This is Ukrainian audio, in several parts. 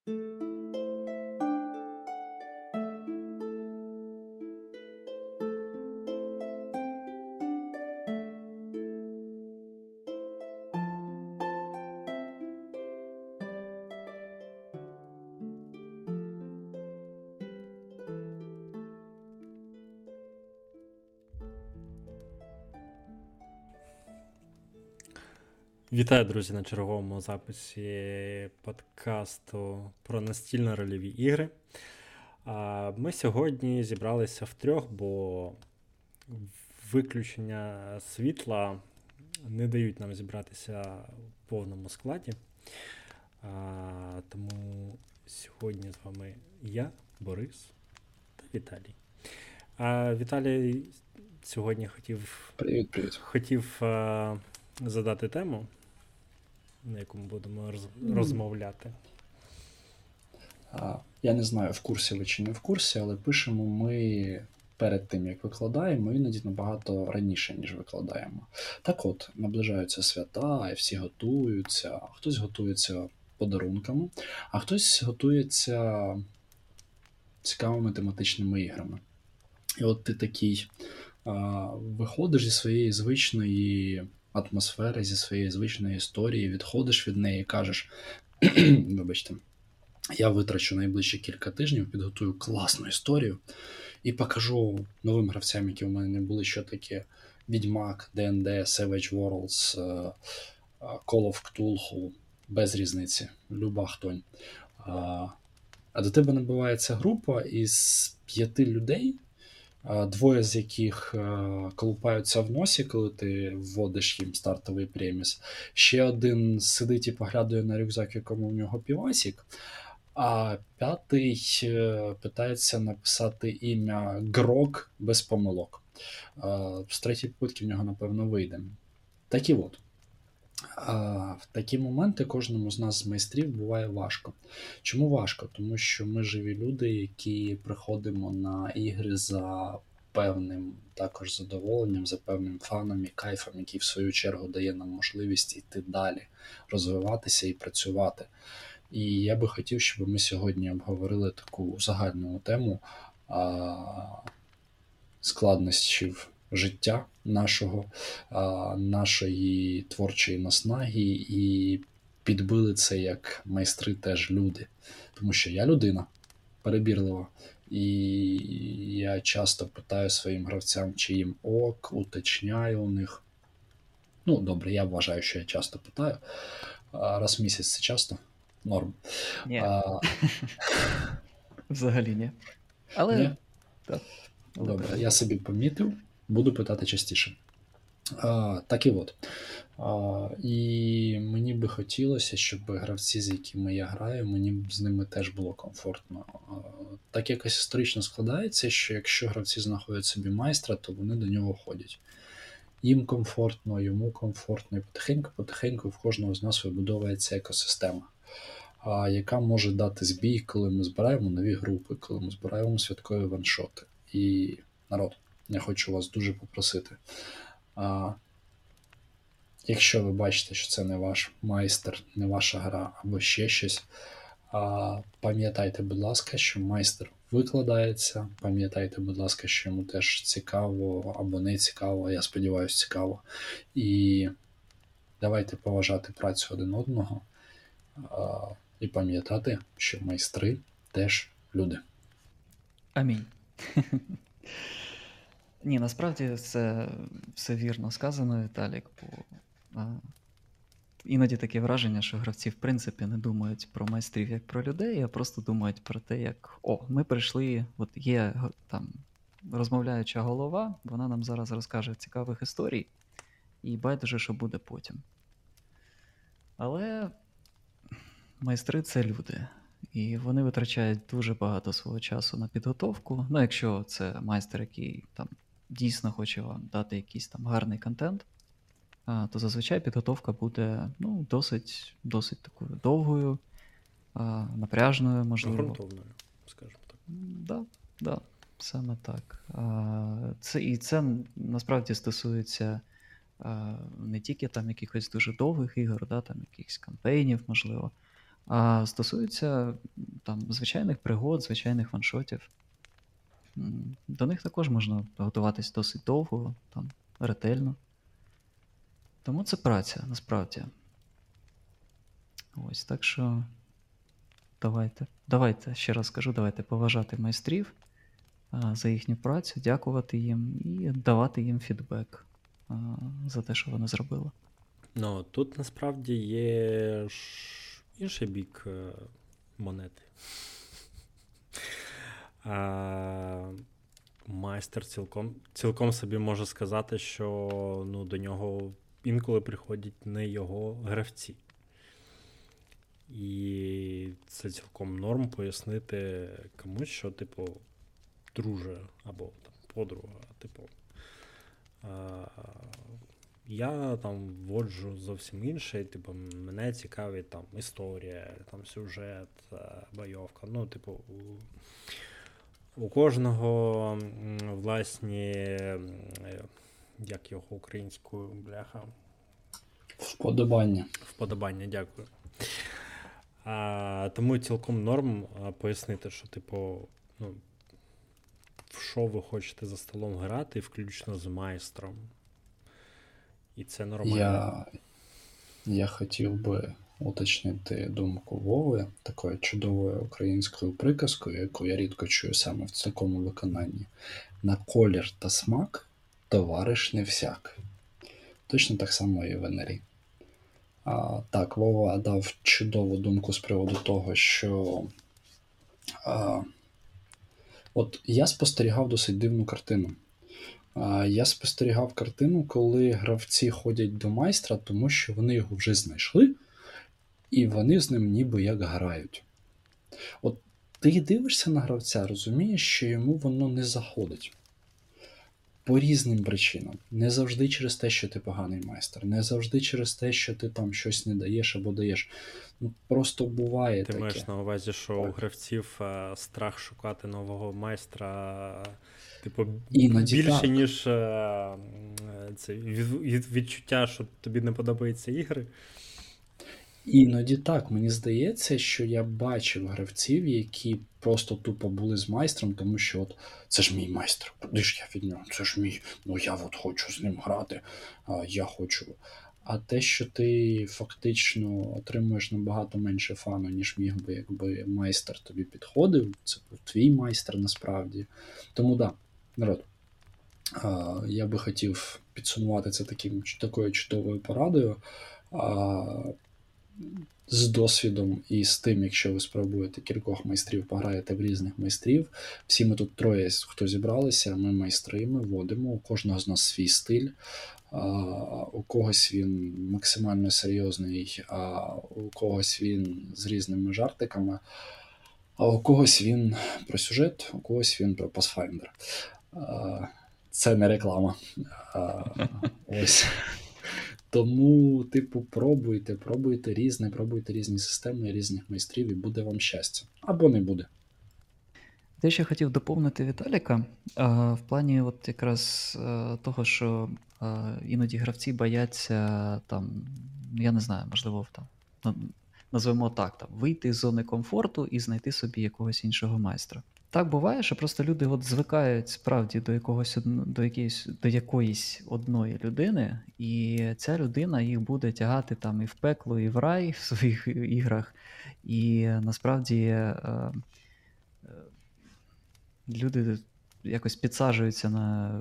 Вітаю, друзі, на черговому записі подкасту про настільно-рольові ігри. Ми сьогодні зібралися втрьох, бо виключення світла не дають нам зібратися в повному складі. Тому сьогодні з вами я, Борис та Віталій. Віталій сьогодні хотів задати тему, на яку ми будемо розмовляти. Я не знаю, в курсі ви чи не в курсі, але пишемо ми перед тим, як викладаємо, іноді набагато раніше, ніж викладаємо. Так от, наближаються свята, і всі готуються. Хтось готується подарунками, а хтось готується цікавими тематичними іграми. І от ти такий виходиш зі своєї звичної атмосфери, зі своєї звичної історії, відходиш від неї і кажеш, вибачте, я витрачу найближчі кілька тижнів, підготую класну історію і покажу новим гравцям, які у мене не були, що таке Відьмак, D&D, Savage Worlds, Call of Cthulhu, без різниці, люба хтонь. А до тебе набивається група із 5 людей, двоє з яких колупаються в носі, коли ти вводиш їм стартовий преміс. Ще один сидить і поглядає на рюкзак, в якому в нього півасік, а 5 питається написати ім'я Грок без помилок. З 3-ї попитки в нього, напевно, вийде. Так і от. В такі моменти кожному з нас з майстрів буває важко. Чому важко? Тому що ми живі люди, які приходимо на ігри за певним також задоволенням, за певним фаном і кайфом, який в свою чергу дає нам можливість йти далі, розвиватися і працювати. І я би хотів, щоб ми сьогодні обговорили таку загальну тему складнощів життя нашого, нашої творчої наснаги, і підбили це як майстри теж люди. Тому що я людина перебірлива, і я часто питаю своїм гравцям, чи їм ок, уточняю у них. Ну, добре, я вважаю, що я часто питаю. Раз в місяць це часто? Норм. Ні. Взагалі ні. Але ні? Так. Добре, я собі помітив, буду питати частіше. Так і от. І мені би хотілося, щоб гравці, з якими я граю, мені б з ними теж було комфортно. Так якось історично складається, що якщо гравці знаходять собі майстра, то вони до нього ходять. Їм комфортно, йому комфортно, і потихеньку в кожного з нас вибудовується екосистема, яка може дати збій, коли ми збираємо нові групи, коли ми збираємо святкові ваншоти. І, народ, я хочу вас дуже попросити. Якщо ви бачите, що це не ваш майстер, не ваша гра або ще щось, пам'ятайте, будь ласка, що майстер викладається, пам'ятайте, будь ласка, що йому теж цікаво або не цікаво, я сподіваюся, цікаво. І давайте поважати працю один одного і пам'ятати, що майстри теж люди. Амінь. Ні, насправді це все вірно сказано, Віталік, бо іноді таке враження, що гравці в принципі не думають про майстрів як про людей, а просто думають про те, як ми прийшли, от є там розмовляюча голова, вона нам зараз розкаже цікавих історій, і байдуже, що буде потім. Але майстри — це люди. І вони витрачають дуже багато свого часу на підготовку. Ну, якщо це майстер, який там дійсно хоче вам дати якийсь там гарний контент, то зазвичай підготовка буде досить такою довгою, напряжною, можливо. Грунтовною, скажімо так. Да, саме так. Це насправді стосується не тільки там якихось дуже довгих ігор, там якихось кампейнів, можливо, А стосується там звичайних пригод, звичайних ваншотів, до них також можна готуватись досить довго, там, ретельно. Тому це праця, насправді. Ось, так що давайте, ще раз кажу, давайте поважати майстрів за їхню працю, дякувати їм і давати їм фідбек за те, що вони зробили. Ну, тут насправді є інший бік монети. Майстер цілком собі може сказати, що ну, до нього інколи приходять не його гравці. І це цілком норм пояснити комусь, що, типу, друже або там, подруга, типу, я там вводжу зовсім інше, типу, мене цікавить там історія, там сюжет, бойовка. Ну, типу, у кожного власні, як його українською, бляха? Вподобання, дякую. Тому цілком норм пояснити, що, типу, ну, в що ви хочете за столом грати, включно з майстром. І це нормально. Я хотів би уточнити думку Вови, такою чудовою українською приказкою, яку я рідко чую саме в такому виконанні. На колір та смак товариш не всяк. Точно так само і в НРі. Так, Вова дав чудову думку з приводу того, що от я спостерігав досить дивну картину. Я спостерігав картину, коли гравці ходять до майстра, тому що вони його вже знайшли, і вони з ним ніби як грають. От ти дивишся на гравця, розумієш, що йому воно не заходить. По різним причинам. Не завжди через те, що ти поганий майстер, не завжди через те, що ти там щось не даєш або даєш. Ну, просто буває таке. Ти маєш на увазі, що у гравців страх шукати нового майстра, типу, більше, ніж це відчуття, що тобі не подобаються ігри? Іноді так. Мені здається, що я бачив гравців, які просто тупо були з майстром, тому що от це ж мій майстер, куди ж я від нього, це ж мій, ну я от хочу з ним грати, я хочу. А те, що ти фактично отримуєш набагато менше фану, ніж міг би, якби майстер тобі підходив, це був твій майстер насправді. Тому да, народ, я би хотів підсумувати це такою чудовою порадою. З досвідом і з тим, якщо ви спробуєте кількох майстрів, пограєте в різних майстрів. Всі ми тут троє, хто зібралися, ми майстри, ми водимо, у кожного з нас свій стиль. У когось він максимально серйозний, а у когось він з різними жартиками, а у когось він про сюжет, у когось він про Pathfinder. Це не реклама. Ось. Тому, типу, пробуйте різні системи, різних майстрів, і буде вам щастя. Або не буде. Я ще хотів доповнити Віталіка в плані от якраз того, що іноді гравці бояться там, я не знаю, можливо, там, назвемо так, там, вийти з зони комфорту і знайти собі якогось іншого майстра. Так буває, що просто люди от звикають справді до якоїсь одної людини, і ця людина їх буде тягати там і в пекло, і в рай в своїх іграх. І насправді люди якось підсаджуються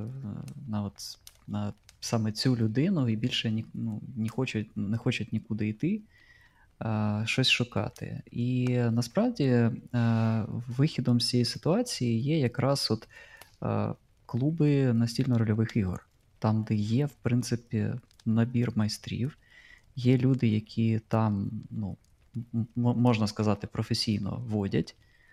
на саме цю людину і більше не хочуть нікуди йти, щось шукати. І насправді вихідом з цієї ситуації є якраз от клуби настільно-рольових ігор, там, де є, в принципі, набір майстрів, є люди, які там, ну, можна сказати, професійно водять.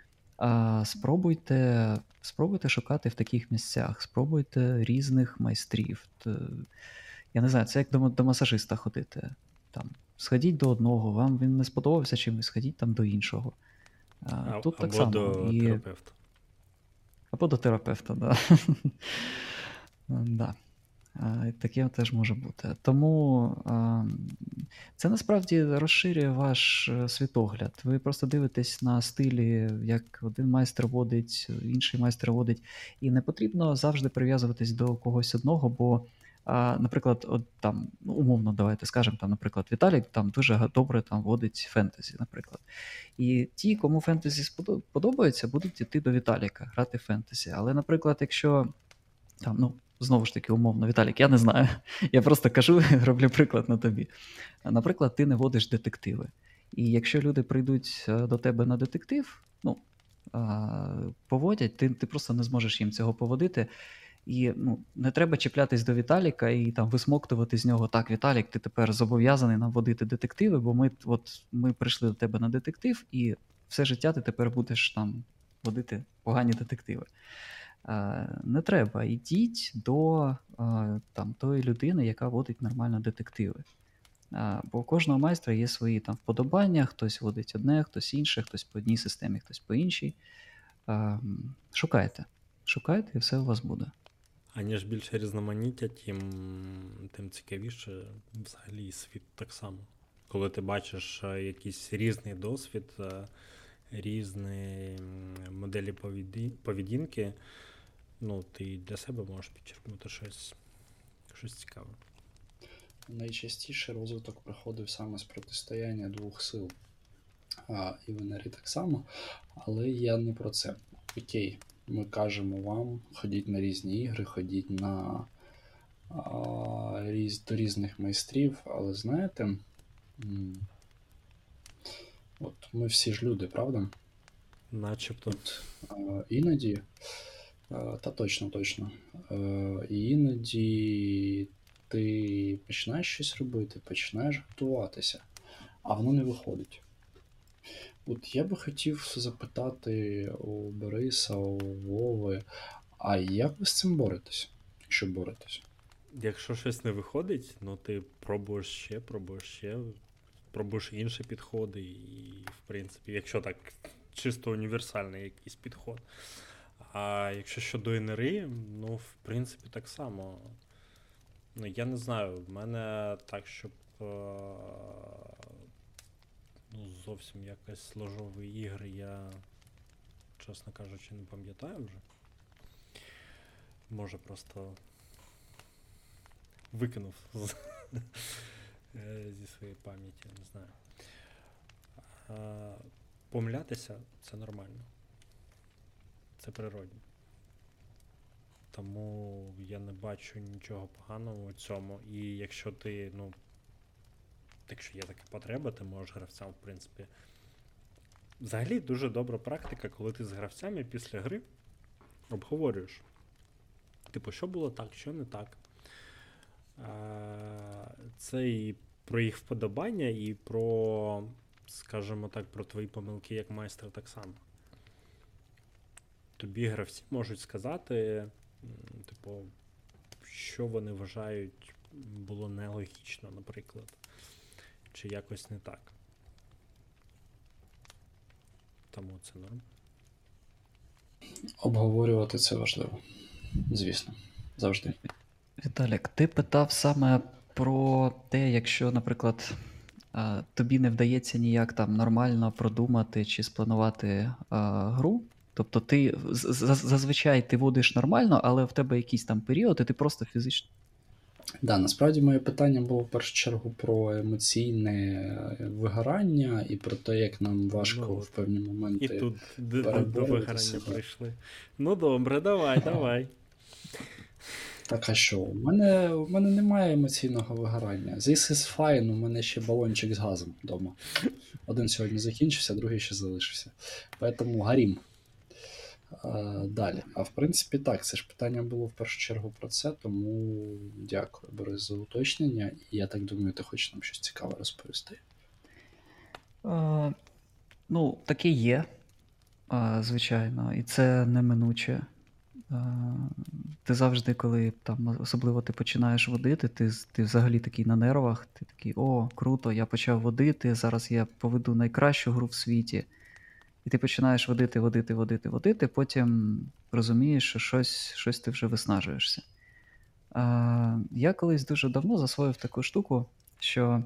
Спробуйте шукати в таких місцях, спробуйте різних майстрів. Я не знаю, це як до масажиста ходити. Там, сходіть до одного, вам він не сподобався чимось, сходіть там до іншого. Тут так само. До терапевта. Або до терапевта, да. Да. Таке теж може бути. Тому це насправді розширює ваш світогляд. Ви просто дивитесь на стилі, як один майстер водить, інший майстер водить. І не потрібно завжди прив'язуватись до когось одного, бо, наприклад, от там, умовно, давайте скажемо, там, наприклад, Віталік там дуже добре там водить фентезі, наприклад. І ті, кому фентезі подобається, будуть йти до Віталіка, грати в фентезі. Але, наприклад, якщо там, знову ж таки, умовно, Віталік, я не знаю. Я просто кажу, роблю приклад на тобі. Наприклад, ти не водиш детективи. І якщо люди прийдуть до тебе на детектив, поводять, ти просто не зможеш їм цього поводити. І не треба чіплятись до Віталіка і там висмоктувати з нього: так, Віталік, ти тепер зобов'язаний нам водити детективи, бо ми прийшли до тебе на детектив, і все життя ти тепер будеш там водити погані детективи. Не треба. Ідіть до тої людини, яка водить нормально детективи. Бо у кожного майстра є свої там вподобання, хтось водить одне, хтось інше, хтось по одній системі, хтось по іншій. Шукайте і все у вас буде. Аніж більше різноманіття, тим цікавіше взагалі світ так само. Коли ти бачиш якийсь різний досвід, різні моделі поведінки, ти для себе можеш підчерпнути щось цікаве. Найчастіше розвиток приходив саме з протистояння двох сил. І в НРі так само, але я не про це. Окей, ми кажемо вам, ходіть на різні ігри, ходіть до різних майстрів, але знаєте, от ми всі ж люди, правда? Начебто. Іноді, та точно, іноді ти починаєш щось робити, починаєш готуватися, а воно не виходить. От я би хотів запитати у Бориса, у Вови, а як ви з цим боретесь, якщо боретесь? Якщо щось не виходить, ти пробуєш ще, пробуєш інші підходи, і, в принципі, якщо так, чисто універсальний якийсь підход. А якщо щодо НРІ, в принципі, так само. Я не знаю, в мене так, щоб зовсім якось сложові ігри я, чесно кажучи, не пам'ятаю вже. Може, просто викинув зі своєї пам'яті, не знаю. Помилятися – це нормально. Це природно. Тому я не бачу нічого поганого у цьому. І якщо ти, якщо є така потреба, ти можеш гравцям, в принципі. Взагалі дуже добра практика, коли ти з гравцями після гри обговорюєш. Що було так, що не так. Це і про їх вподобання, і про, скажімо так, про твої помилки як майстра так само. Тобі гравці можуть сказати, що вони вважають було нелогічно, наприклад, чи якось не так. Тому це норм. Обговорювати це важливо. Звісно. Завжди. Віталік, ти питав саме про те, якщо, наприклад, тобі не вдається ніяк там нормально продумати чи спланувати гру. Тобто ти зазвичай ти водиш нормально, але в тебе якийсь там період, і ти просто фізично. Да, насправді моє питання було в першу чергу про емоційне вигорання і про те, як нам важко в певні моменти. І тут до вигорання прийшли. Добре, давай. Так, а що? У мене немає емоційного вигорання. This is fine, у мене ще балончик з газом вдома. Один сьогодні закінчився, другий ще залишився. Поэтому горім. Далі. А в принципі так, це ж питання було в першу чергу про це, тому дякую, Борис, за уточнення. І я так думаю, ти хочеш нам щось цікаве розповісти. Таке є, звичайно, і це неминуче. Ти завжди, коли там, особливо ти починаєш водити, ти взагалі такий на нервах, ти такий: о, круто, я почав водити, зараз я поведу найкращу гру в світі. І ти починаєш водити, потім розумієш, що щось ти вже виснажуєшся. Я колись дуже давно засвоїв таку штуку, що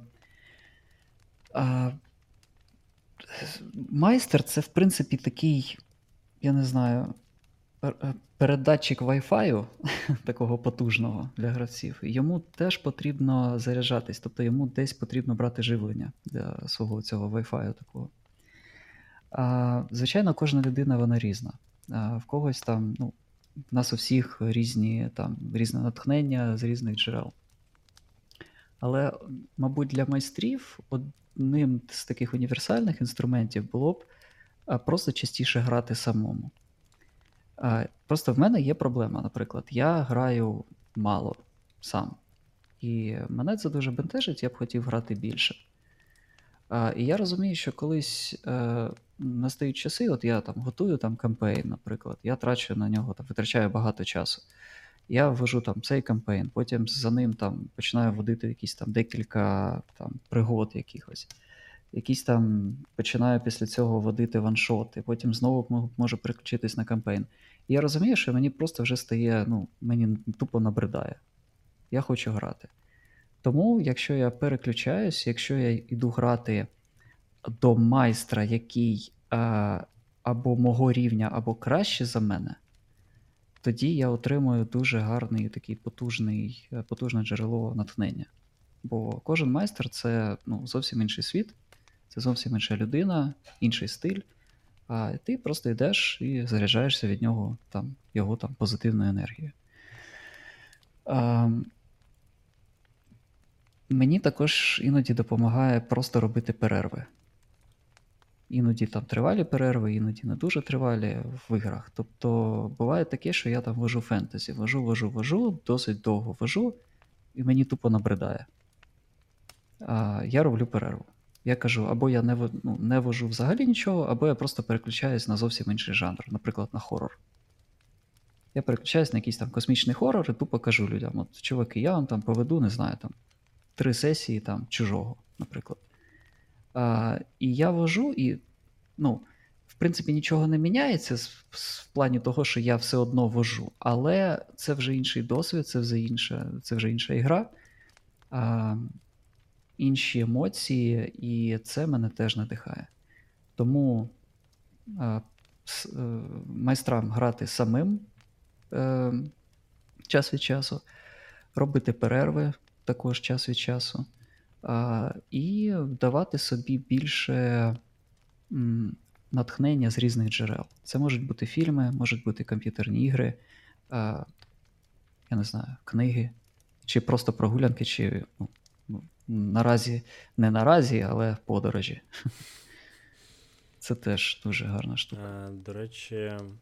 майстер це, в принципі, такий, я не знаю, передатчик Wi-Fi, такого потужного для гравців. Йому теж потрібно заряджатись, тобто йому десь потрібно брати живлення для свого цього Wi-Fi такого. Звичайно, кожна людина, вона різна. В когось там, в нас у всіх різне натхнення з різних джерел. Але, мабуть, для майстрів одним з таких універсальних інструментів було б просто частіше грати самому. Просто в мене є проблема, наприклад, я граю мало сам. І мене це дуже бентежить, я б хотів грати більше. І я розумію, що колись настають часи, от я там готую кампейн, наприклад, я трачу на нього, витрачаю багато часу. Я ввожу цей кампейн, потім за ним починаю вводити якісь декілька пригод якихось. Якісь починаю після цього вводити ваншоти, потім знову можу переключитись на кампейн. І я розумію, що мені просто вже стає, мені тупо набридає. Я хочу грати. Тому, якщо я переключаюсь, якщо я йду грати до майстра, який або мого рівня, або краще за мене, тоді я отримую дуже гарний такий потужне джерело натхнення. Бо кожен майстер – це зовсім інший світ, це зовсім інша людина, інший стиль, а ти просто йдеш і заряджаєшся від нього його позитивною енергією. Мені також іноді допомагає просто робити перерви. Іноді тривалі перерви, іноді не дуже тривалі в іграх. Тобто буває таке, що я вожу фентезі. Вожу, досить довго вожу, і мені тупо набридає. Я роблю перерву. Я кажу, або я не вожу взагалі нічого, або я просто переключаюсь на зовсім інший жанр, наприклад, на хорор. Я переключаюсь на якийсь космічний хорор і тупо кажу людям, от, чуваки, я вам поведу, не знаю, 3 сесії чужого, наприклад. І я вожу, і, в принципі, нічого не міняється в плані того, що я все одно вожу, але це вже інший досвід, це вже інша ігра, інші емоції, і це мене теж надихає. Тому майстрам грати самим час від часу, робити перерви також час від часу, і давати собі більше натхнення з різних джерел. Це можуть бути фільми, можуть бути комп'ютерні ігри, я не знаю, книги, чи просто прогулянки, чи не наразі, але подорожі. Це теж дуже гарна штука. До речі,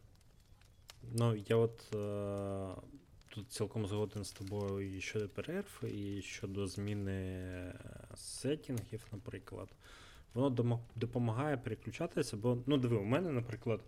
я тут цілком згоден з тобою і щодо перерв, і щодо зміни сеттінгів, наприклад. Воно допомагає переключатися, бо, диви, у мене, наприклад,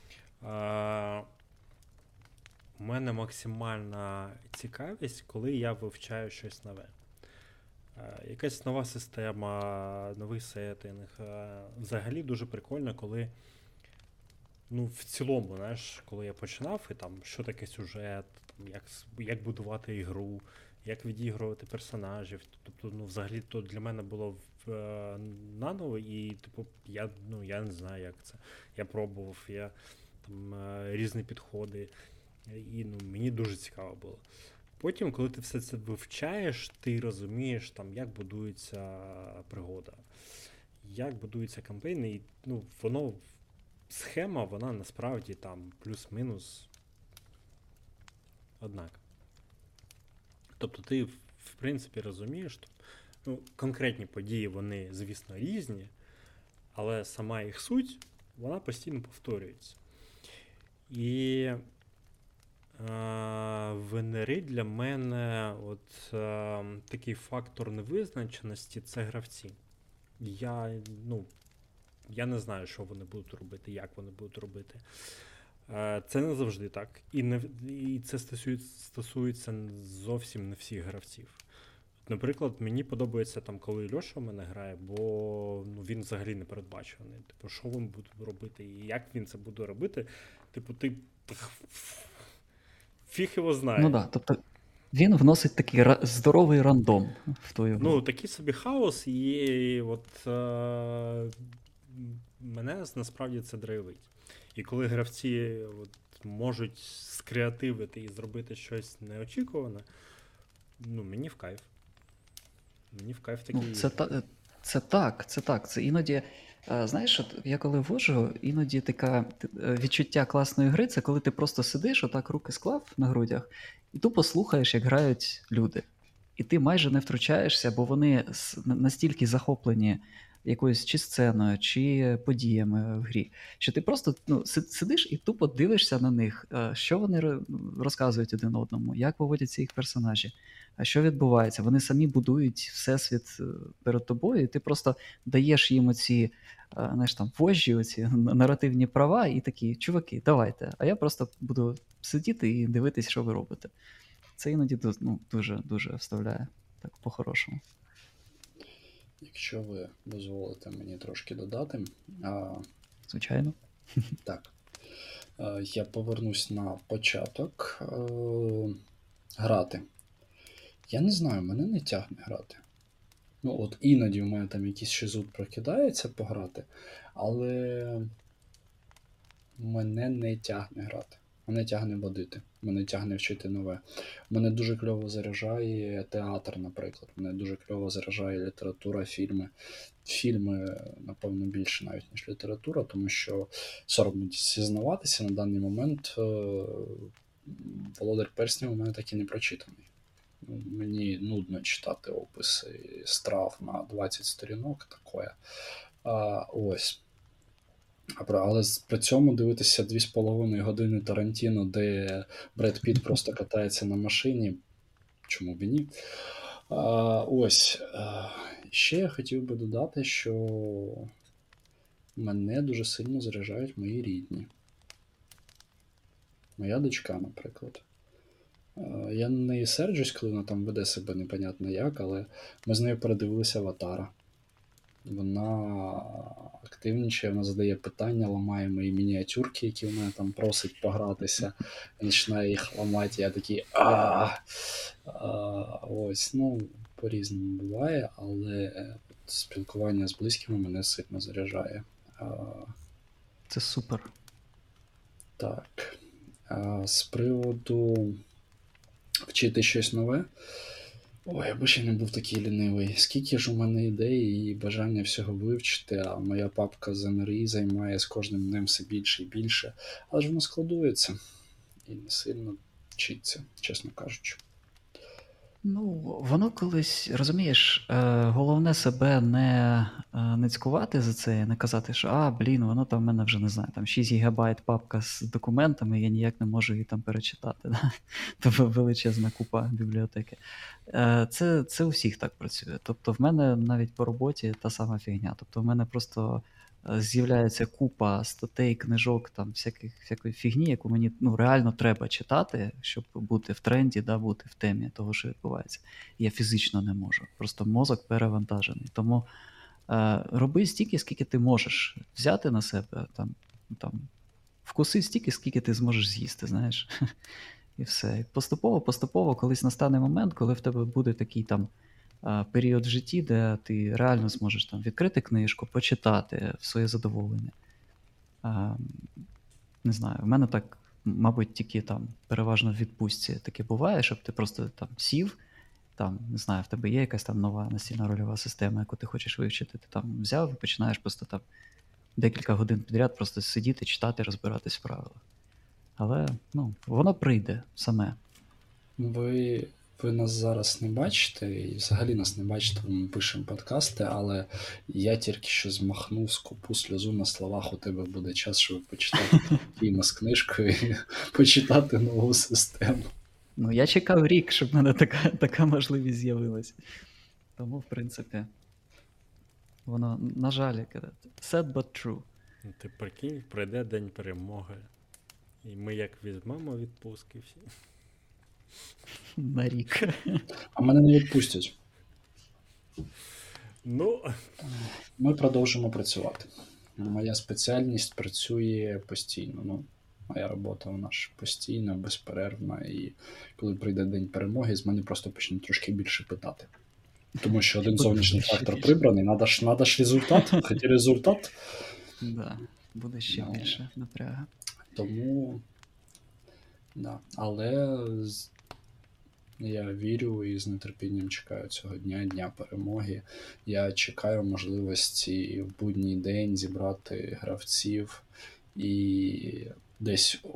у мене максимальна цікавість, коли я вивчаю щось нове. Якась нова система, новий сеттинг. Взагалі дуже прикольно, коли в цілому, коли я починав, і що таке сюжет, як будувати ігру, як відігрувати персонажів. Тобто, взагалі, то для мене було наново, і, я не знаю, як це. Я пробував, різні підходи, і, мені дуже цікаво було. Потім, коли ти все це вивчаєш, ти розумієш, як будується пригода, як будується кампейн, і, схема, вона насправді плюс-мінус однак. Тобто ти, в принципі, розумієш, конкретні події, вони, звісно, різні, але сама їх суть, вона постійно повторюється. І ВНРи для мене такий фактор невизначеності – це гравці. Я не знаю, що вони будуть робити, як вони будуть робити. Це не завжди так. І це стосується зовсім не всіх гравців. Наприклад, мені подобається, коли Льоша в мене грає, бо він взагалі не передбачений. Що він буде робити і як він це буде робити, ти фіг його знає. Тобто Він вносить такий здоровий рандом в твою гру. Ну, такий собі хаос, і от мене насправді це драйвить. І коли гравці от, можуть скреативити і зробити щось неочікуване, ну, мені в кайф. Мені в кайф такі ігри. Це так. Це іноді, знаєш, от я коли ввожу, іноді таке відчуття класної гри, це коли ти просто сидиш, отак руки склав на грудях, і тупо слухаєш, як грають люди. І ти майже не втручаєшся, бо вони настільки захоплені якоюсь чи сценою, чи подіями в грі, що ти просто сидиш і тупо дивишся на них, що вони розказують один одному, як поводяться їх персонажі, що відбувається. Вони самі будують всесвіт перед тобою, і ти просто даєш їм оці, знаєш, там, вожжі, оці наративні права, і такі, чуваки, давайте. А я просто буду сидіти і дивитись, що ви робите. Це іноді дуже вставляє, так по-хорошому. Якщо ви дозволите мені трошки додати. Звичайно. Так. Я повернусь на початок грати. Я не знаю, мене не тягне грати. Ну, от іноді в мене там якийсь шизут прокидається пограти, але мене не тягне грати. Мене тягне водити, мене тягне вчити нове. Мене дуже кльово заряджає театр, наприклад. Мене дуже кльово заряджає література, фільми. Фільми, напевно, більше навіть, ніж література, тому що соромно зізнаватися, на даний момент «Володар перснів» у мене так і не прочитаний. Мені нудно читати описи страв на 20 сторінок, таке. Ось. Але при цьому дивитися 2,5 години Тарантіно, де Бред Піт просто катається на машині. Чому б і ні? Ось. Ще я хотів би додати, що мене дуже сильно заряджають мої рідні. Моя дочка, наприклад. Я на неї серджусь, коли вона там веде себе непонятно як, але ми з нею передивилися «Аватара». Вона активнічає, вона задає питання, ламає мої мініатюрки, які вона там просить погратися, і починає їх ламати, я такий ось, ну, по-різному буває, але спілкування з близькими мене сильно заряджає. Це супер. Так. З приводу вчити щось нове. Ой, аби ще не був такий лінивий. Скільки ж у мене ідей і бажання всього вивчити, а моя папка з НРІ займає з кожним днем все більше і більше. Але ж воно складується і не сильно вчиться, чесно кажучи. Ну, воно колись, розумієш, головне себе не цькувати за це і не казати, що воно там в мене вже, не знаю, там 6 гігабайт папка з документами, я ніяк не можу її там перечитати. Да? Тобто величезна купа бібліотеки. Це у всіх так працює. Тобто в мене навіть по роботі та сама фігня. Тобто в мене просто з'являється купа статей, книжок, там всякої фігні, яку мені реально треба читати, щоб бути в тренді, бути в темі того, що відбувається. Я фізично не можу. Просто мозок перевантажений. Тому роби стільки, скільки ти можеш взяти на себе, там вкуси стільки, скільки ти зможеш з'їсти, знаєш. І все. І поступово колись настане момент, коли в тебе буде такий там період в житті, де ти реально зможеш там відкрити книжку, почитати в своє задоволення. Не знаю, в мене так, мабуть, тільки там переважно в відпустці таке буває, щоб ти просто там сів, там, не знаю, в тебе є якась там нова настільна рольова система, яку ти хочеш вивчити, ти там взяв і починаєш просто там декілька годин підряд просто сидіти, читати, розбиратись в правилах. Але, воно прийде саме. Ви нас зараз не бачите, і взагалі нас не бачите, бо ми пишемо подкасти, але я тільки що змахнув скупу сльозу на словах, у тебе буде час, щоб почитати фільм з книжкою і почитати нову систему. Я чекав рік, щоб в мене така можливість з'явилась. Тому, в принципі, воно, на жаль, sad but true. Ти прикинь, прийде День Перемоги, і ми як візьмемо відпустки всі. На рік. А мене не відпустять. Ми продовжимо працювати. Моя спеціальність працює постійно. моя робота, вона ж постійна, безперервна, і коли прийде день перемоги, з мене просто почнуть трошки більше питати. Тому що один зовнішній фактор прибраний, надо ж результат, хоч і результат. Да, буде ще більше напряга. Тому, да. Але я вірю і з нетерпінням чекаю цього дня перемоги. Я чекаю можливості в будній день зібрати гравців і десь о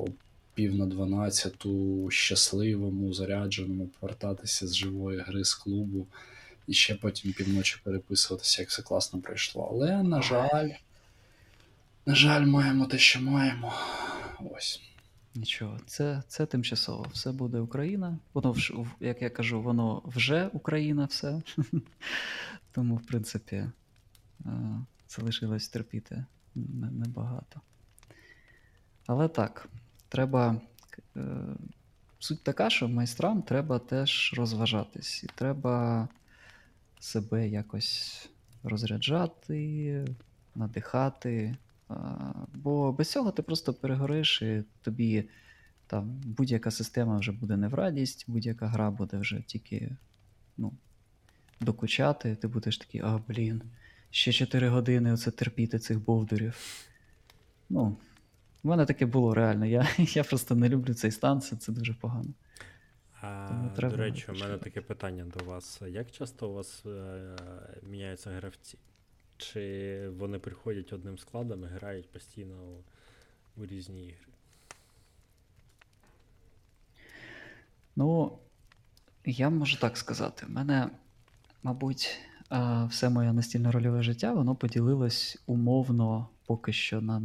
11:50 щасливому, зарядженому повертатися з живої гри з клубу і ще потім півночі переписуватися, як все класно пройшло. Але, на жаль, маємо те, що маємо. Ось. Нічого, це тимчасово. Все буде Україна. Воно, як я кажу, воно вже Україна все. Тому, в принципі, залишилось терпіти небагато. Але так, треба. Суть така, що майстрам треба теж розважатись. І треба себе якось розряджати, надихати. Бо без цього ти просто перегориш, і тобі там будь-яка система вже буде не в радість, будь-яка гра буде вже тільки докучати. Ти будеш такий, ще 4 години оце терпіти цих бовдурів. В мене таке було реально. Я просто не люблю цей стан, це дуже погано. До речі, у мене таке питання до вас. Як часто у вас міняються гравці? Чи вони приходять одним складом і грають постійно у різні ігри? Я можу так сказати. У мене, мабуть, все моє настільно-рольове життя, воно поділилось умовно поки що на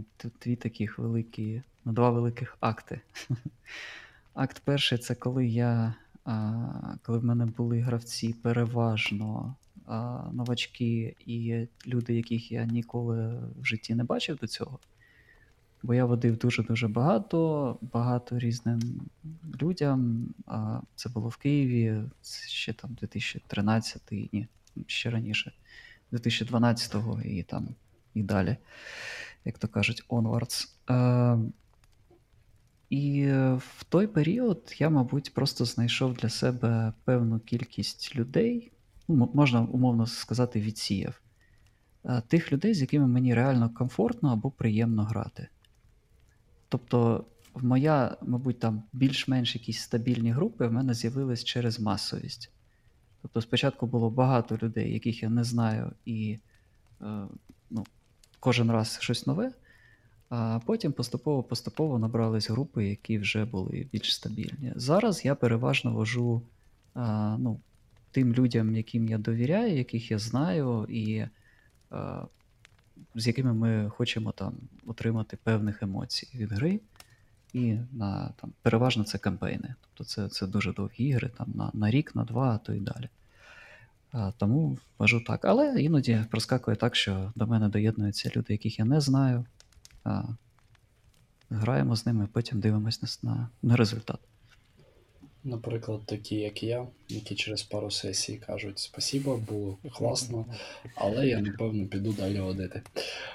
два великих акти. Акт перший – це коли в мене були гравці переважно новачки і люди, яких я ніколи в житті не бачив до цього. Бо я водив дуже-дуже багато різним людям. Це було в Києві, ще там 2013-й, ні, ще раніше, 2012-го і далі, як то кажуть, onwards. І в той період я, мабуть, просто знайшов для себе певну кількість людей, можна умовно сказати, відсіяв. Тих людей, з якими мені реально комфортно або приємно грати. Тобто, мабуть, там більш-менш якісь стабільні групи в мене з'явились через масовість. Тобто, спочатку було багато людей, яких я не знаю, і кожен раз щось нове, а потім поступово набрались групи, які вже були більш стабільні. Зараз я переважно вожу тим людям, яким я довіряю, яких я знаю, і з якими ми хочемо там отримати певних емоцій від гри. І переважно це кампейни. Тобто це дуже довгі ігри, там на рік, на 2, а то і далі. Тому вважу так. Але іноді проскакує так, що до мене доєднуються люди, яких я не знаю. Граємо з ними, потім дивимось на результат. Наприклад, такі, як я, які через пару сесій кажуть «Спасибо, було класно, але я, напевно, піду далі водити».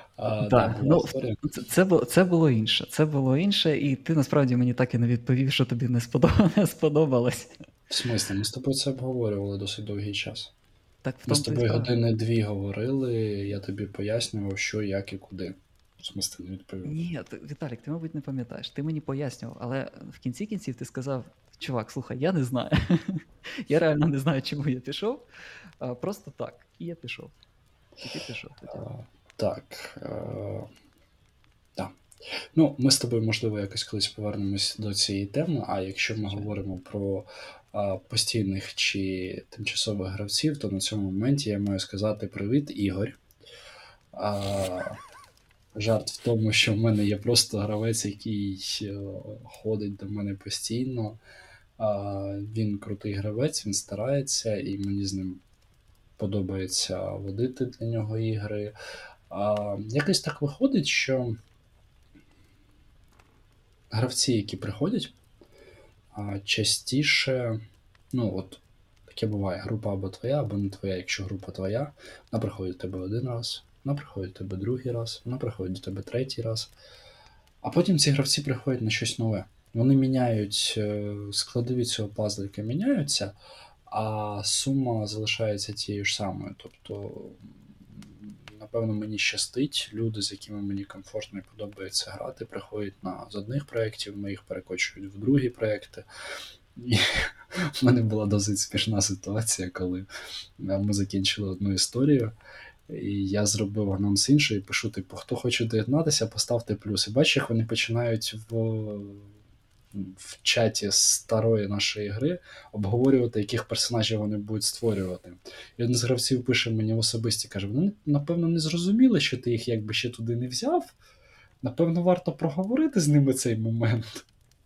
Це було інше. Це було інше, і ти, насправді, мені так і не відповів, що тобі не сподобалось. В смислі? Ми з тобою це обговорювали досить довгий час. Ми з тобою 1-2 години говорили, я тобі пояснював, що, як і куди. В смислі, не відповів. Ні, Віталік, ти, мабуть, не пам'ятаєш. Ти мені пояснював, але в кінці кінців ти сказав: чувак, слухай, я не знаю. Я реально не знаю, чому я пішов. Просто так. І я пішов. І ти пішов тоді. Так. Ми з тобою, можливо, якось колись повернемось до цієї теми, а якщо ми говоримо про постійних чи тимчасових гравців, то на цьому моменті я маю сказати привіт, Ігор. Жарт в тому, що в мене є просто гравець, який ходить до мене постійно. Він крутий гравець, він старається, і мені з ним подобається водити для нього ігри. Якось так виходить, що гравці, які приходять, частіше, таке буває, група або твоя, або не твоя. Якщо група твоя, вона приходить до тебе один раз, вона приходить до тебе другий раз, вона приходить до тебе третій раз. А потім ці гравці приходять на щось нове. Вони міняють складові цього пазлика міняються, а сума залишається тією ж самою. Тобто, напевно, мені щастить, люди, з якими мені комфортно і подобається грати, приходять з одних проєктів, ми їх перекочують в другі проєкти. І в мене була досить смішна ситуація, коли ми закінчили одну історію, і я зробив анонс інший, пишу, типу, хто хоче доєднатися, поставте плюс. І бачиш, як вони починають в чаті старої нашої гри обговорювати, яких персонажів вони будуть створювати. І один з гравців пише мені в особисті, каже, вони, напевно, не зрозуміли, що ти їх якби ще туди не взяв. Напевно, варто проговорити з ними цей момент.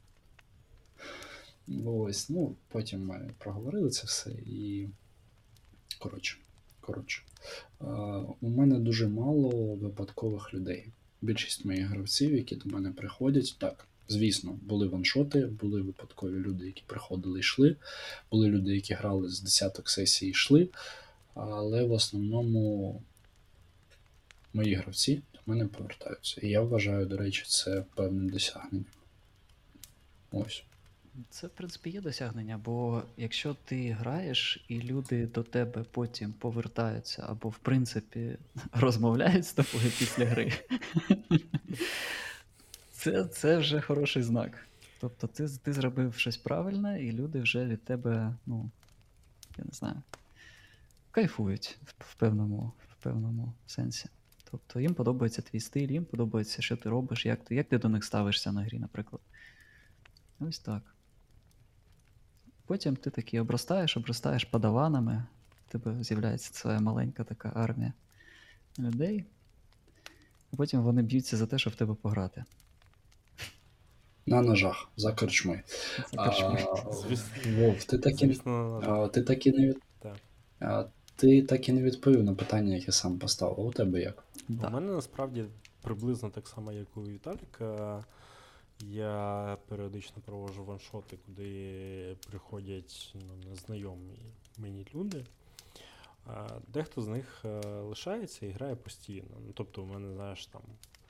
Ось, ну, потім ми проговорили це все і коротше. У мене дуже мало випадкових людей. Більшість моїх гравців, які до мене приходять, так, звісно, були ваншоти, були випадкові люди, які приходили і йшли, були люди, які грали з десяток сесій і йшли, але в основному мої гравці до мене повертаються. І я вважаю, до речі, це певним досягненням. Ось. Це, в принципі, є досягнення, бо якщо ти граєш і люди до тебе потім повертаються або, в принципі, розмовляють з тобою після гри, це вже хороший знак. Тобто ти зробив щось правильне, і люди вже від тебе, ну, я не знаю, кайфують в певному сенсі. Тобто їм подобається твій стиль, їм подобається, що ти робиш, як ти до них ставишся на грі, наприклад. Ось так. Потім ти таки обростаєш падаванами, в тебе з'являється своя маленька така армія людей, а потім вони б'ються за те, щоб в тебе пограти. На ножах, за корчми. Вов, ти так і не відповів на питання, яке сам поставив. А у тебе як? У мене насправді приблизно так само, як у Віталіка. Я періодично проводжу ваншоти, куди приходять незнайомі мені люди. Дехто з них лишається і грає постійно. Ну, тобто у мене, знаєш, там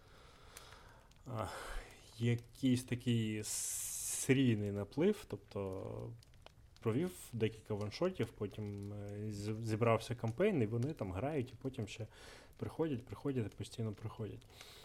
якийсь такий серійний наплив, тобто провів декілька ваншотів, потім зібрався кампейн, і вони там грають, і потім ще приходять і постійно приходять.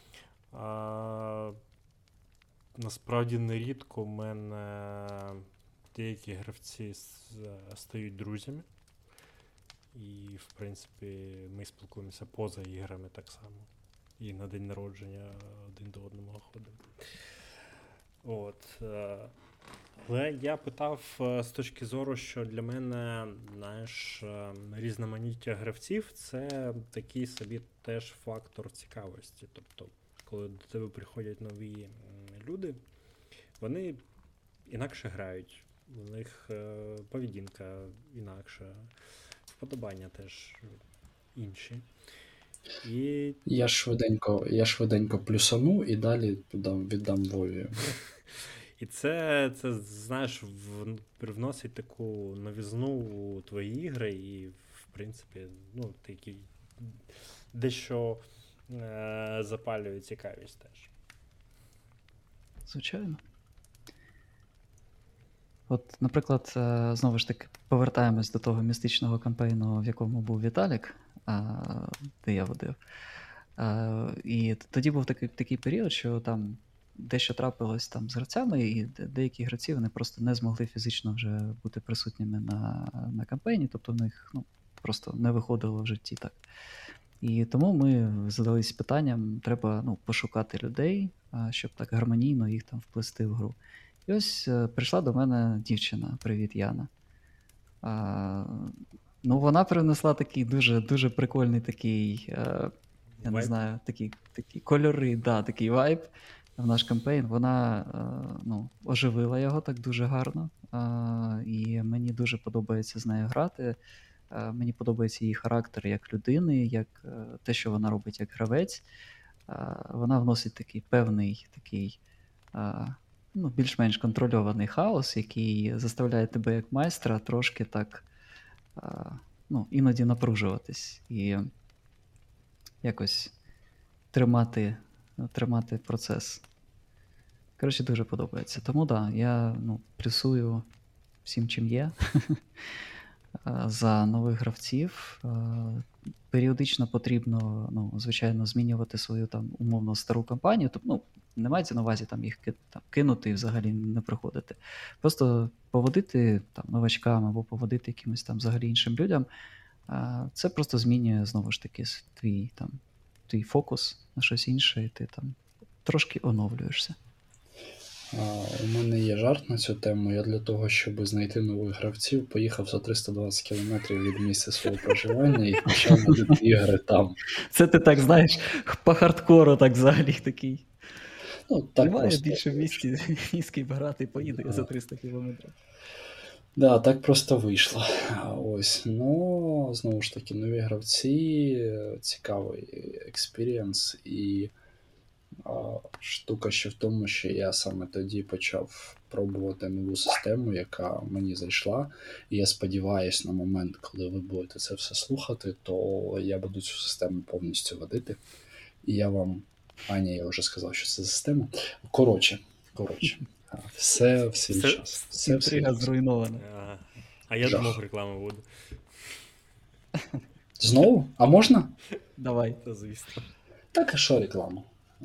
Насправді нерідко в мене деякі гравці стають друзями. І, в принципі, ми спілкуємося поза іграми так само. І на день народження один до одного ходимо. От. Але я питав з точки зору, що для мене, знаєш, різноманіття гравців – це такий собі теж фактор цікавості. Тобто, коли до тебе приходять нові люди, вони інакше грають, у них поведінка інакша, вподобання теж інші. І... Я швиденько плюсану і далі віддам Вові. І це знаєш, привносить таку новізну у твої ігри і, в принципі, ну, такий дещо запалює цікавість теж. Звичайно. От, наприклад, знову ж таки, повертаємось до того містичного кампейну, в якому був Віталік, де я водив. І тоді був такий період, що там дещо трапилось там з гравцями, і деякі гравці вони просто не змогли фізично вже бути присутніми на кампейні, тобто в них просто не виходило в житті так. І тому ми задались питанням, треба пошукати людей, щоб так гармонійно їх там вплести в гру. І ось прийшла до мене дівчина, привіт, Яна. Вона принесла такий дуже прикольний такий, я не знаю, такі кольори, такий вайб в наш кампейн. Вона оживила його так дуже гарно. І мені дуже подобається з нею грати. Мені подобається її характер як людини, як те, що вона робить як гравець. Вона вносить такий певний такий більш-менш контрольований хаос, який заставляє тебе як майстра трошки так іноді напружуватись і якось тримати процес Коротше, дуже подобається. Тому так, я плюсую всім, чим є. За нових гравців. Періодично потрібно, звичайно, змінювати свою там умовно стару кампанію. Тобто, не мається на увазі там їх кинути і взагалі не проходити. Просто поводити там новачкам або поводити якимось там взагалі іншим людям. Це просто змінює, знову ж таки, твій фокус на щось інше, і ти там трошки оновлюєшся. У мене є жарт на цю тему. Я для того, щоб знайти нових гравців, поїхав за 320 кілометрів від місця свого проживання і почав водити ігри там. Це ти так, знаєш, по хардкору так взагалі такий. Так немає просто. Більше в місті ні з ким грати, поїду я за 300 кілометрів. Да, так просто вийшло. Ось, знову ж таки, нові гравці, цікавий експірієнс, і штука ще в тому, що я саме тоді почав пробувати нову систему, яка мені зайшла. І я сподіваюся, на момент, коли ви будете це все слухати, то я буду цю систему повністю водити. І я вам... я вже сказав, що це система. Коротше. Все в свій час. Інтрига зруйнована. А я думав, реклама буде. Знову? А можна? Давай. Та звісно. Так, а що реклама?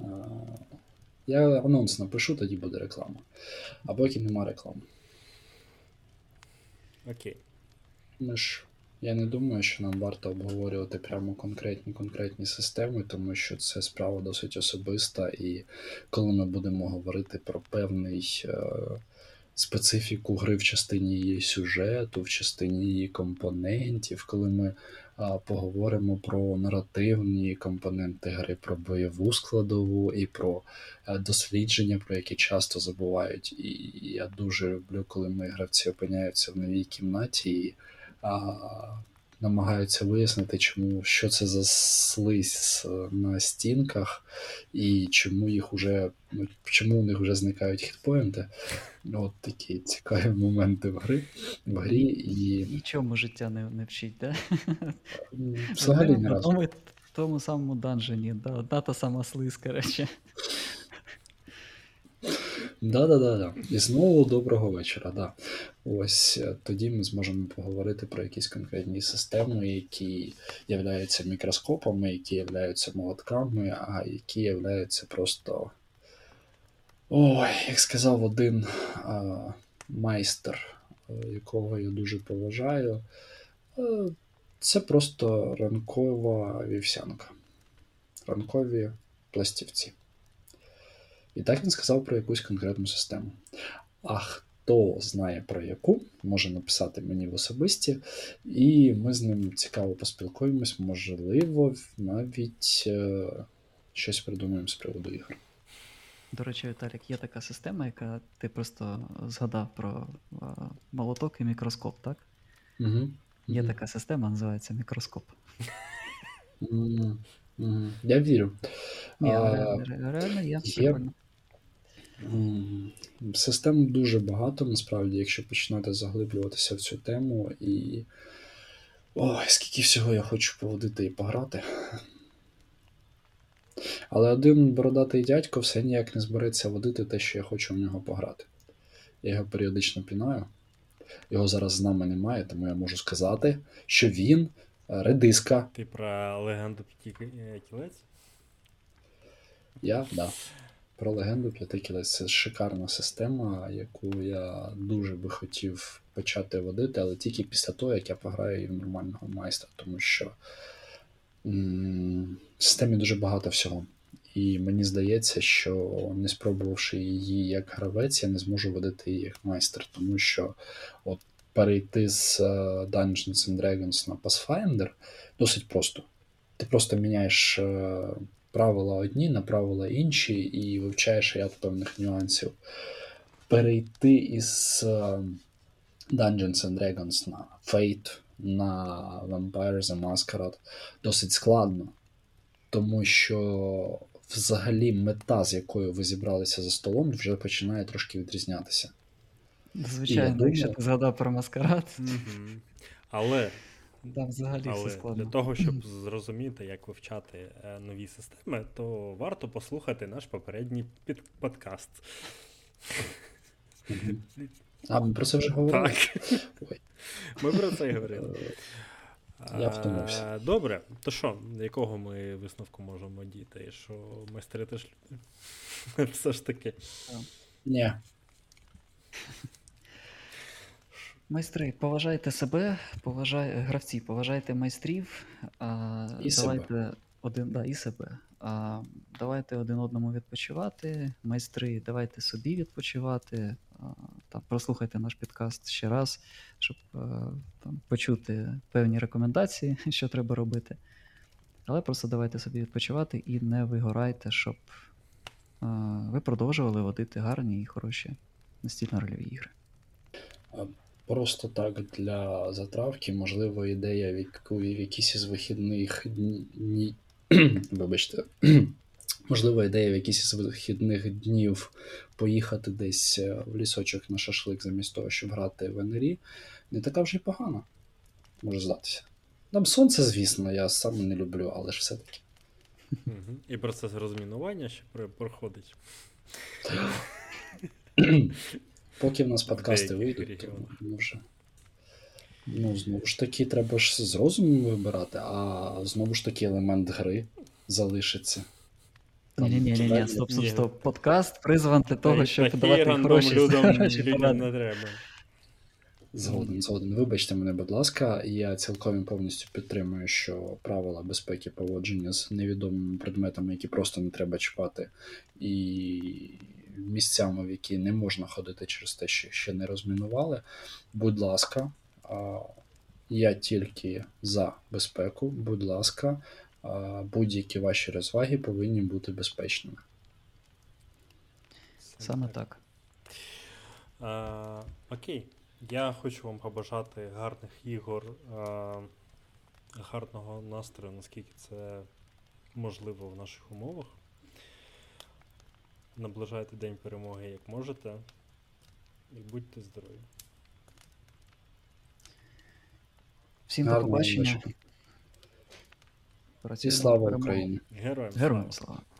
Я анонс напишу, тоді буде реклама. А поки нема реклами. Окей. Я не думаю, що нам варто обговорювати прямо конкретні системи, тому що це справа досить особиста, і коли ми будемо говорити про певний специфіку гри в частині її сюжету, в частині її компонентів, коли ми поговоримо про наративні компоненти гри, про бойову складову і про дослідження, про які часто забувають. І я дуже люблю, коли мої гравці опиняються в новій кімнаті і намагаються вияснити, що це за слизь на стінках, і чому у них вже зникають хітпоінти. От такі цікаві моменти в грі. І... Нічому життя не вчить, да? Взагалі не разу. В тому самому данжені, одна та сама слизь, коротше. Да. І знову доброго вечора, да. Ось тоді ми зможемо поговорити про якісь конкретні системи, які являються мікроскопами, які являються молотками, а які являються просто... як сказав один майстер, якого я дуже поважаю, це просто ранкова вівсянка. Ранкові пластівці. І так він сказав про якусь конкретну систему. А хто знає про яку, може написати мені в особисті, і ми з ним цікаво поспілкуємось, можливо, навіть щось придумаємо з приводу ігор. До речі, Віталік, є така система, яка ти просто згадав про молоток і мікроскоп, так? Угу. Є така система, називається мікроскоп. Я вірю. Реально є. Прикольно. Систем дуже багато, насправді, якщо починати заглиблюватися в цю тему. І скільки всього я хочу поводити і пограти. Але один бородатий дядько все ніяк не збереться водити те, що я хочу в нього пограти. Я його періодично пінаю. Його зараз з нами немає, тому я можу сказати, що він редиска. Ти про легенду 5 кілець? Да. Про легенду 5 кілець. Це шикарна система, яку я дуже би хотів почати водити, але тільки після того, як я пограю її в нормального майстра, тому що в системі дуже багато всього. І мені здається, що не спробувавши її як гравець, я не зможу водити її як майстер, тому що перейти з Dungeons and Dragons на Pathfinder досить просто. Ти просто міняєш правила одні на правила інші і вивчаєш ряд певних нюансів. Перейти із Dungeons and Dragons на Fate, на Vampire the Masquerade досить складно, тому що взагалі мета, з якою ви зібралися за столом, вже починає трошки відрізнятися. Звичайно, якщо ти згадав про Маскарад. Але Там взагалі все Але складно. для того, щоб зрозуміти, як вивчати нові системи, то варто послухати наш попередній подкаст. А, ми про це вже говорили? Так. Ой. Ми про це і говорили. Я втомився. Добре, то що, якого ми висновку можемо дійти? Що майстри теж люди? Все ж таки. Ні. Майстри, поважайте себе, гравці, поважайте майстрів. І Давайте себе. і себе. Давайте один одному відпочивати. Майстри, давайте собі відпочивати. Там, прослухайте наш підкаст ще раз, щоб там, почути певні рекомендації, що треба робити. Але просто давайте собі відпочивати і не вигорайте, щоб ви продовжували водити гарні і хороші настільно-рольові ігри. Просто так для затравки, можливо, ідея в якийсь із вихідних днів. Вибачте. Можливо, ідея в якийсь із вихідних днів поїхати десь в лісочок на шашлик замість того, щоб грати в НРІ, не така вже й погана, може здатися. Там сонце, звісно, я сам не люблю, але ж все-таки. І процес розмінування ще проходить. Поки в нас подкасти вийдуть, то вже. Ну, знову ж таки, треба ж з розумом вибирати, а знову ж таки елемент гри залишиться. Ні, стоп. Подкаст призван для того, щоб давати хороші людям не треба. Згоден. Вибачте мене, будь ласка, я цілком повністю підтримую, що правила безпеки поводження з невідомими предметами, які просто не треба чіпати, і місцями, в які не можна ходити через те, що ще не розмінували. Будь ласка, я тільки за безпеку, будь ласка, будь-які ваші розваги повинні бути безпечними. Саме так. Окей. Я хочу вам побажати гарних ігор, гарного настрою, наскільки це можливо в наших умовах. Наближайте День перемоги як можете. І будьте здорові. Всім до побачення. І слава Україні! Героям слава!